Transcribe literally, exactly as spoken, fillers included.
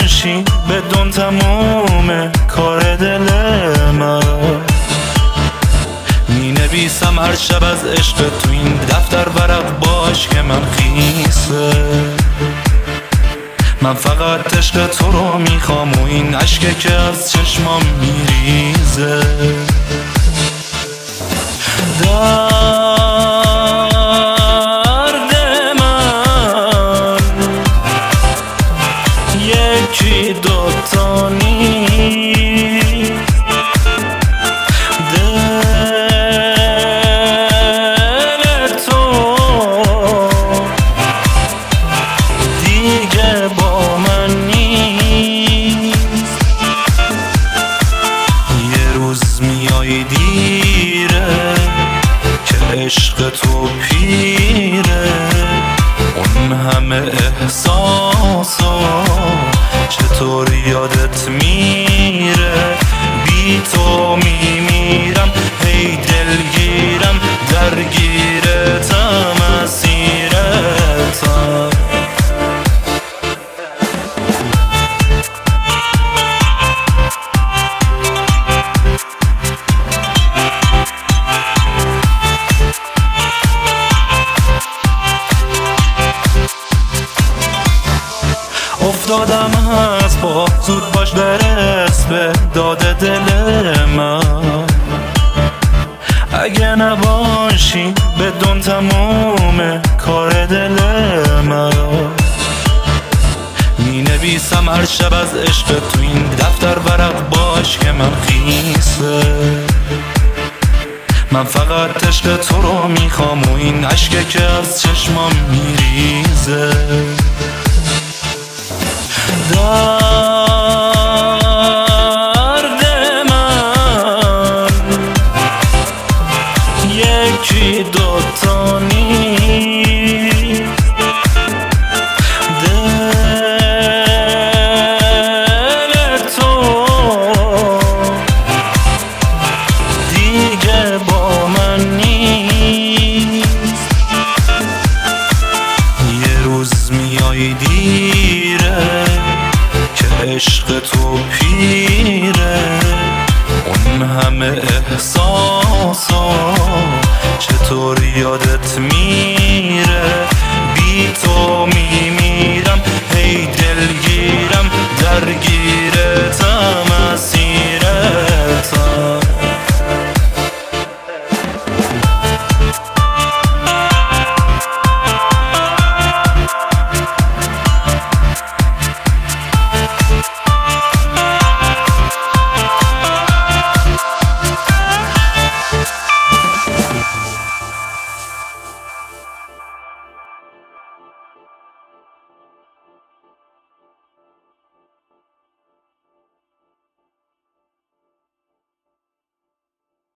نباشی بدون تموم کار دل من. می نویسم هر شب از عشق تو این دفتر ورق باش که من خیسه. من فقط عشق تو رو میخوام و این عشقه که از چشمام میریزه. درد من یکی دوتا نیست، دل تو دیگه با من نیست. یه روز میای دیره که عشق تو پیره، اون همه احساسا چطور یادت میره. بی تو میمیرم هی دلگیرم درگیرتم اسیرتم. افتادم از پا زود باش برس به داد دل من. اگه نباشی بدون تموم کار دل من. می نویسم هر شب از عشق تو این دفتر ورق باش که من خیسه. من فقط عشق تو رو میخوام و این عشقه که از چشمام میریزه. درد من یکی دوتا نیست، دل تو دیگه با من نیست. یه روز میای دیره که عشق تو پیره، اون همه احساسا چطور یادت میره. بی تو میمیرم هی دلگیرم درگیر